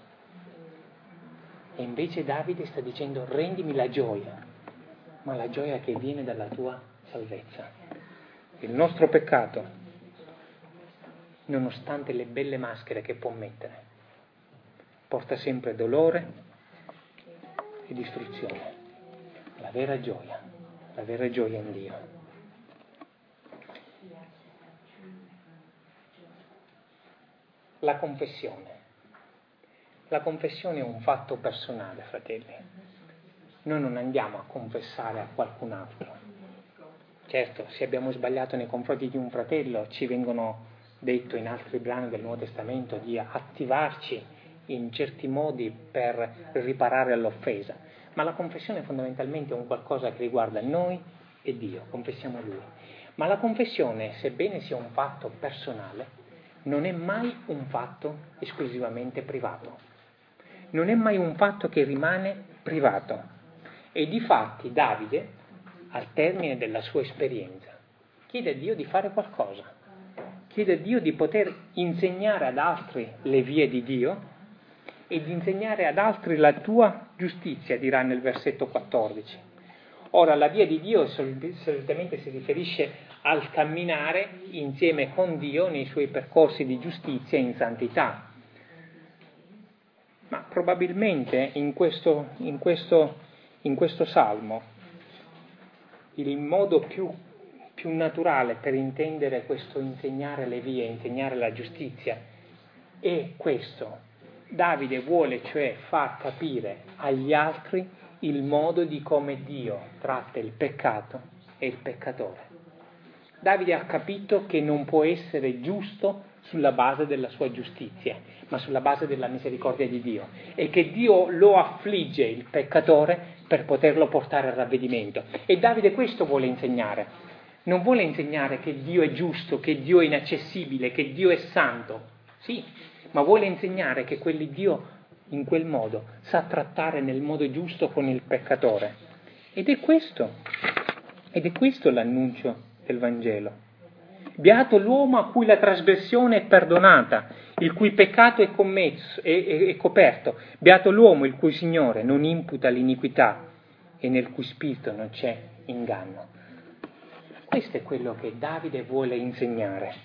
E invece Davide sta dicendo: rendimi la gioia, ma la gioia che viene dalla tua salvezza. Il nostro peccato, nonostante le belle maschere che può mettere, porta sempre dolore e distruzione. La vera gioia in Dio. La confessione. La confessione è un fatto personale, fratelli. Noi non andiamo a confessare a qualcun altro. Certo, se abbiamo sbagliato nei confronti di un fratello, ci vengono detto in altri brani del Nuovo Testamento di attivarci in certi modi per riparare all'offesa. Ma la confessione fondamentalmente è un qualcosa che riguarda noi e Dio, confessiamo Lui. Ma la confessione, sebbene sia un fatto personale, non è mai un fatto esclusivamente privato. Non è mai un fatto che rimane privato. E difatti Davide, al termine della sua esperienza, chiede a Dio di fare qualcosa. Chiede a Dio di poter insegnare ad altri le vie di Dio e di insegnare ad altri la tua giustizia, dirà nel versetto 14. Ora, la via di Dio solitamente si riferisce al camminare insieme con Dio nei suoi percorsi di giustizia e in santità. Ma probabilmente in questo salmo il modo più naturale per intendere questo insegnare le vie, insegnare la giustizia, è questo. Davide vuole cioè far capire agli altri il modo di come Dio tratta il peccato e il peccatore. Davide ha capito che non può essere giusto sulla base della sua giustizia, ma sulla base della misericordia di Dio, e che Dio lo affligge, il peccatore, per poterlo portare al ravvedimento. E Davide questo vuole insegnare. Non vuole insegnare che Dio è giusto, che Dio è inaccessibile, che Dio è santo. Sì, ma vuole insegnare che Dio in quel modo sa trattare nel modo giusto con il peccatore. Ed è questo l'annuncio del Vangelo. Beato l'uomo a cui la trasgressione è perdonata, il cui peccato è commesso, è coperto. Beato l'uomo il cui Signore non imputa l'iniquità e nel cui spirito non c'è inganno. Questo è quello che Davide vuole insegnare.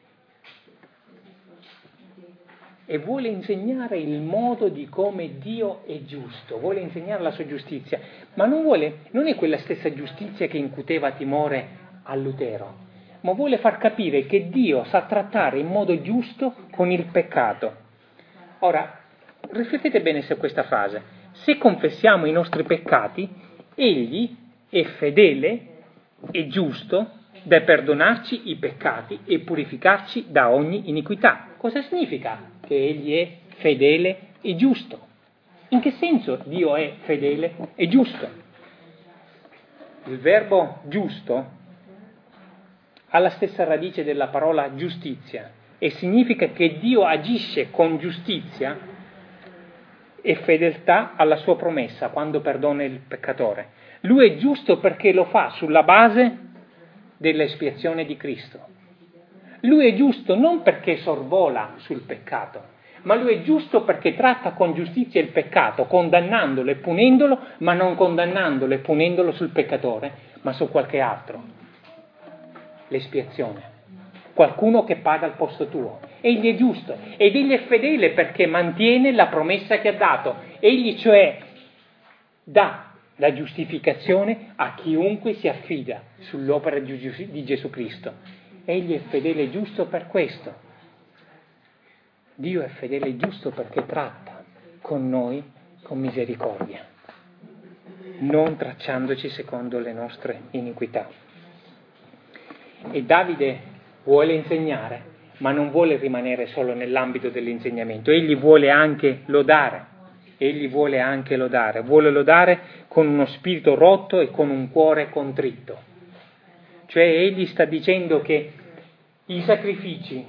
E vuole insegnare il modo di come Dio è giusto, vuole insegnare la sua giustizia, ma non è quella stessa giustizia che incuteva timore a Lutero, ma vuole far capire che Dio sa trattare in modo giusto con il peccato. Ora, riflettete bene su questa frase: se confessiamo i nostri peccati, Egli è fedele e giusto da perdonarci i peccati e purificarci da ogni iniquità. Cosa significa che Egli è fedele e giusto? In che senso Dio è fedele e giusto? Il verbo giusto ha la stessa radice della parola giustizia e significa che Dio agisce con giustizia e fedeltà alla sua promessa quando perdona il peccatore. Lui è giusto perché lo fa sulla base dell'espiazione di Cristo. Lui è giusto non perché sorvola sul peccato, ma lui è giusto perché tratta con giustizia il peccato, condannandolo e punendolo, ma non condannandolo e punendolo sul peccatore, ma su qualche altro. L'espiazione. Qualcuno che paga al posto tuo. Egli è giusto ed egli è fedele perché mantiene la promessa che ha dato. Egli cioè dà la giustificazione a chiunque si affida sull'opera di Gesù Cristo. Egli è fedele e giusto per questo. Dio è fedele e giusto perché tratta con noi con misericordia, non tracciandoci secondo le nostre iniquità. E Davide vuole insegnare, ma non vuole rimanere solo nell'ambito dell'insegnamento, egli vuole anche lodare. Vuole lodare con uno spirito rotto e con un cuore contritto. Cioè egli sta dicendo che i sacrifici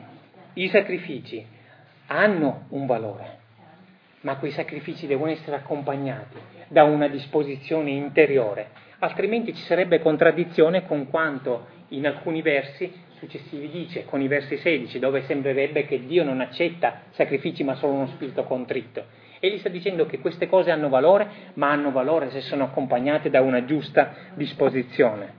hanno un valore, ma quei sacrifici devono essere accompagnati da una disposizione interiore, altrimenti ci sarebbe contraddizione con quanto in alcuni versi successivi dice, con i versi 16, dove sembrerebbe che Dio non accetta sacrifici ma solo uno spirito contritto. Egli sta dicendo che queste cose hanno valore, ma hanno valore se sono accompagnate da una giusta disposizione.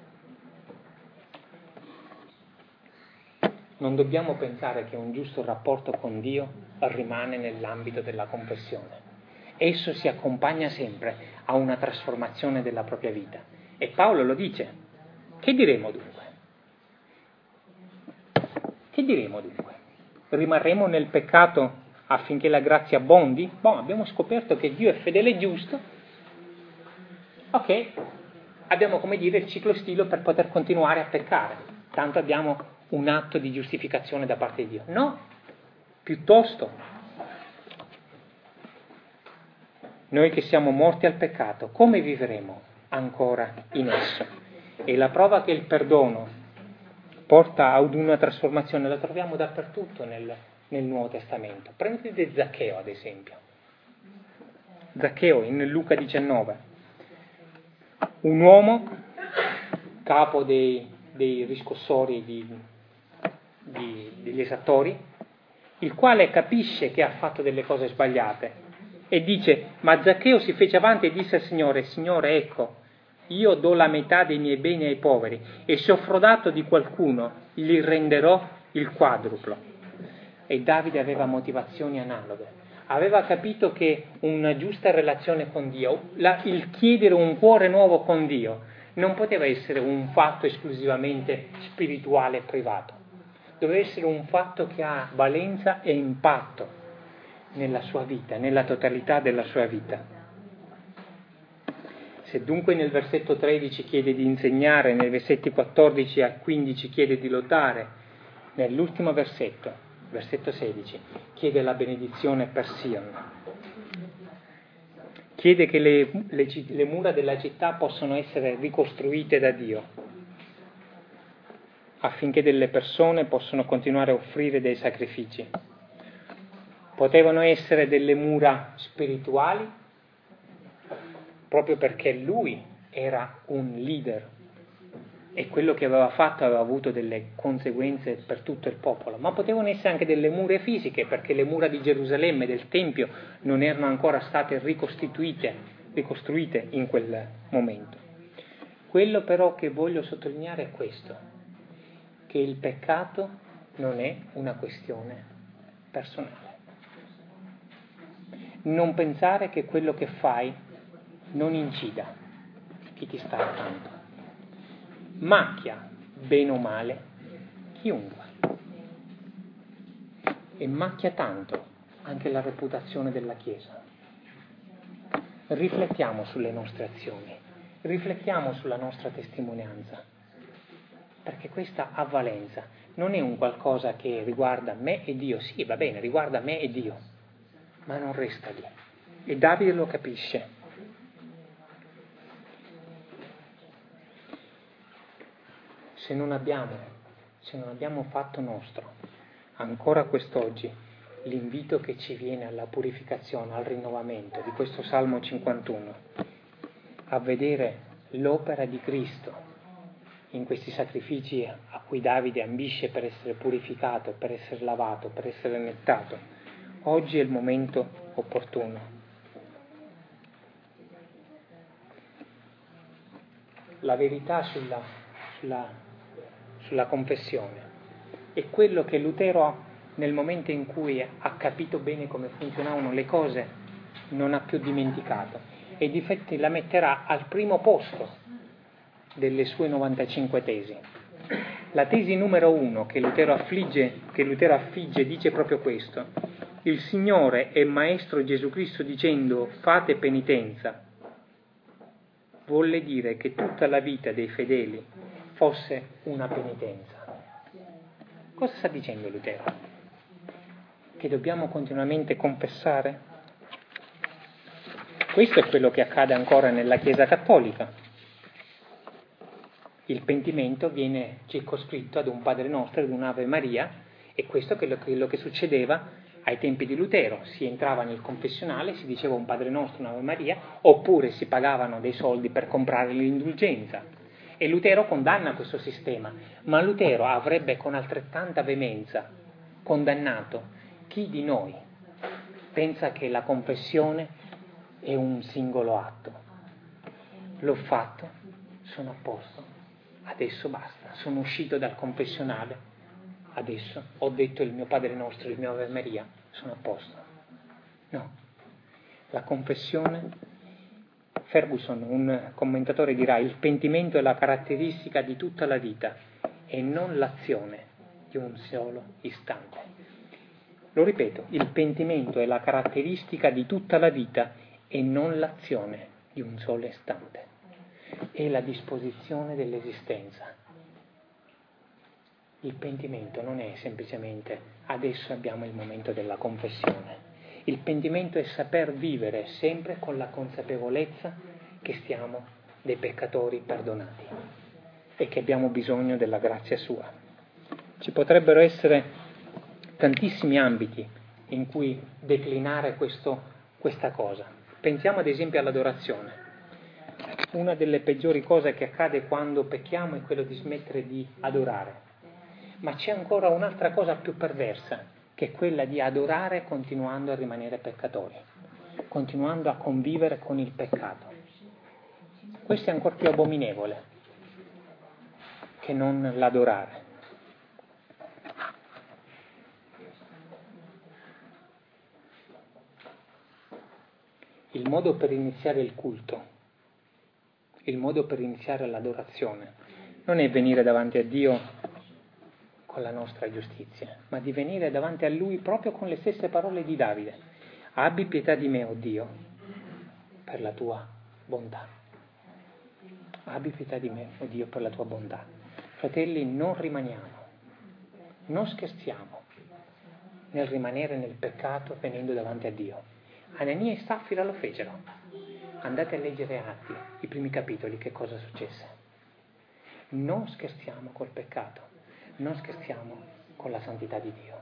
Non dobbiamo pensare che un giusto rapporto con Dio rimane nell'ambito della confessione. Esso si accompagna sempre a una trasformazione della propria vita. E Paolo lo dice. Che diremo dunque? Rimarremo nel peccato affinché la grazia abbondi? Abbiamo scoperto che Dio è fedele e giusto. Ok, abbiamo il ciclo stilo per poter continuare a peccare. Tanto abbiamo un atto di giustificazione da parte di Dio. No, piuttosto, noi che siamo morti al peccato, come vivremo ancora in esso? E la prova che il perdono porta ad una trasformazione la troviamo dappertutto nel Nuovo Testamento. Prendete Zaccheo, ad esempio. Zaccheo in Luca 19. Un uomo, capo dei riscossori degli esattori, il quale capisce che ha fatto delle cose sbagliate e dice, ma Zaccheo si fece avanti e disse al Signore, Signore, ecco, io do la metà dei miei beni ai poveri e se ho frodato di qualcuno gli renderò il quadruplo. E Davide aveva motivazioni analoghe, aveva capito che una giusta relazione con Dio, il chiedere un cuore nuovo con Dio, non poteva essere un fatto esclusivamente spirituale e privato, doveva essere un fatto che ha valenza e impatto nella sua vita, nella totalità della sua vita. Se dunque nel versetto 13 chiede di insegnare, nei versetti 14 a 15 chiede di lodare, nell'ultimo versetto 16, chiede la benedizione per Sion. Chiede che le mura della città possano essere ricostruite da Dio, affinché delle persone possano continuare a offrire dei sacrifici. Potevano essere delle mura spirituali, proprio perché lui era un leader e quello che aveva fatto aveva avuto delle conseguenze per tutto il popolo, ma potevano essere anche delle mura fisiche, perché le mura di Gerusalemme, del Tempio, non erano ancora state ricostruite in quel momento. Quello però che voglio sottolineare è questo, che il peccato non è una questione personale. Non pensare che quello che fai non incida chi ti sta accanto. Macchia, bene o male, chiunque. E macchia tanto anche la reputazione della Chiesa. Riflettiamo sulle nostre azioni, riflettiamo sulla nostra testimonianza, perché questa ha valenza, non è un qualcosa che riguarda me e Dio. Sì, va bene, riguarda me e Dio, ma non resta lì. E Davide lo capisce. Se non abbiamo fatto nostro, ancora quest'oggi, l'invito che ci viene alla purificazione, al rinnovamento di questo Salmo 51, a vedere l'opera di Cristo in questi sacrifici a cui Davide ambisce per essere purificato, per essere lavato, per essere nettato, Oggi è il momento opportuno. La verità sulla confessione è quello che Lutero, nel momento in cui ha capito bene come funzionavano le cose, non ha più dimenticato, e difatti la metterà al primo posto delle sue 95 tesi. La tesi numero 1 che Lutero affigge dice proprio questo: il Signore e Maestro Gesù Cristo, dicendo fate penitenza, volle dire che tutta la vita dei fedeli fosse una penitenza. Cosa sta dicendo Lutero? Che dobbiamo continuamente confessare? Questo è quello che accade ancora nella Chiesa Cattolica. Il pentimento viene circoscritto ad un Padre Nostro, ad un'Ave Maria, e questo è quello che succedeva ai tempi di Lutero. Si entrava nel confessionale, si diceva un Padre Nostro, un'Ave Maria, oppure si pagavano dei soldi per comprare l'indulgenza. E Lutero condanna questo sistema, ma Lutero avrebbe con altrettanta veemenza condannato chi di noi pensa che la confessione è un singolo atto. L'ho fatto, sono a posto, adesso basta, sono uscito dal confessionale, adesso ho detto il mio Padre Nostro, il mio Ave Maria, sono a posto. No, la confessione, Ferguson, un commentatore, dirà: il pentimento è la caratteristica di tutta la vita e non l'azione di un solo istante. Lo ripeto, il pentimento è la caratteristica di tutta la vita e non l'azione di un solo istante. È la disposizione dell'esistenza. Il pentimento non è semplicemente adesso abbiamo il momento della confessione. Il pentimento è saper vivere sempre con la consapevolezza che siamo dei peccatori perdonati e che abbiamo bisogno della grazia sua. Ci potrebbero essere tantissimi ambiti in cui declinare questa cosa. Pensiamo ad esempio all'adorazione. Una delle peggiori cose che accade quando pecchiamo è quello di smettere di adorare. Ma c'è ancora un'altra cosa più perversa, che è quella di adorare continuando a rimanere peccatori, continuando a convivere con il peccato. Questo è ancora più abominevole che non l'adorare. Il modo per iniziare il culto, il modo per iniziare l'adorazione, non è venire davanti a Dio con la nostra giustizia, ma di venire davanti a Lui proprio con le stesse parole di Davide: abbi pietà di me, o Dio, per la tua bontà. Abbi pietà di me, o Dio, per la tua bontà. Fratelli, non rimaniamo, non scherziamo nel rimanere nel peccato venendo davanti a Dio. Anania e Saffira lo fecero. Andate a leggere Atti, i primi capitoli, che cosa successe. Non scherziamo col peccato. Non scherziamo con la santità di Dio.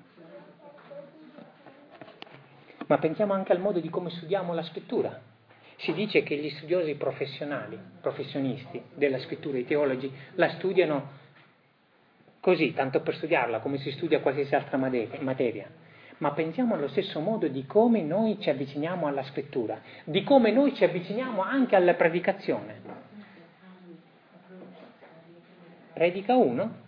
Ma pensiamo anche al modo di come studiamo la scrittura. Si dice che gli studiosi professionisti della scrittura, i teologi, la studiano così, tanto per studiarla, come si studia qualsiasi altra materia. Ma pensiamo allo stesso modo di come noi ci avviciniamo alla scrittura, di come noi ci avviciniamo anche alla predicazione. Predica uno,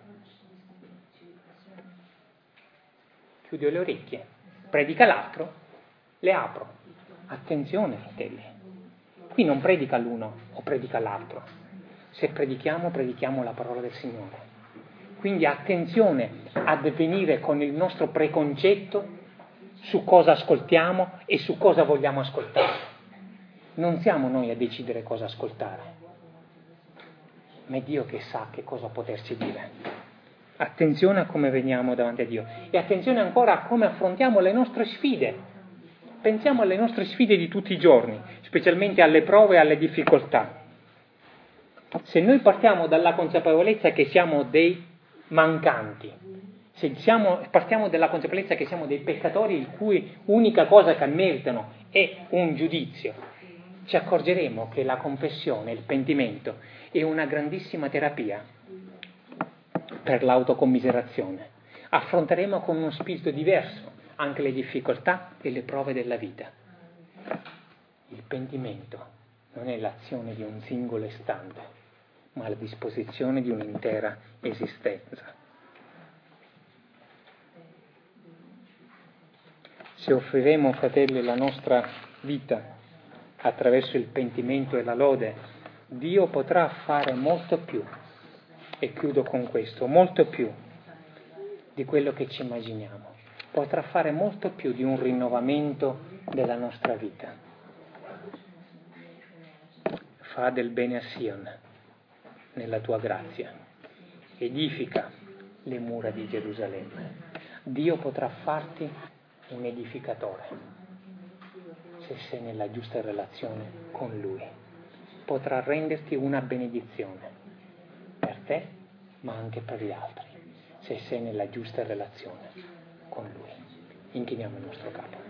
chiudo le orecchie. Predica l'altro, le apro. Attenzione, fratelli. Qui non predica l'uno o predica l'altro. Se predichiamo la parola del Signore. Quindi attenzione a venire con il nostro preconcetto su cosa ascoltiamo e su cosa vogliamo ascoltare. Non siamo noi a decidere cosa ascoltare, ma è Dio che sa che cosa poterci dire. Attenzione a come veniamo davanti a Dio e attenzione ancora a come affrontiamo le nostre sfide. Pensiamo alle nostre sfide di tutti i giorni, specialmente alle prove e alle difficoltà. Se noi partiamo dalla consapevolezza che siamo dei mancanti, partiamo dalla consapevolezza che siamo dei peccatori il cui unica cosa che meritano è un giudizio, ci accorgeremo che la confessione, il pentimento, è una grandissima terapia per l'autocommiserazione. Affronteremo con uno spirito diverso anche le difficoltà e le prove della vita. Il pentimento non è l'azione di un singolo istante, ma la disposizione di un'intera esistenza. Se offriremo, fratelli, la nostra vita attraverso il pentimento e la lode, Dio potrà fare molto più, e chiudo con questo, molto più di quello che ci immaginiamo. Potrà fare molto più di un rinnovamento della nostra vita. Fa del bene a Sion nella tua grazia, edifica le mura di Gerusalemme. Dio potrà farti un edificatore se sei nella giusta relazione con Lui. Potrà renderti una benedizione per te, ma anche per gli altri, se sei nella giusta relazione con Lui. Inchiniamo il nostro capo.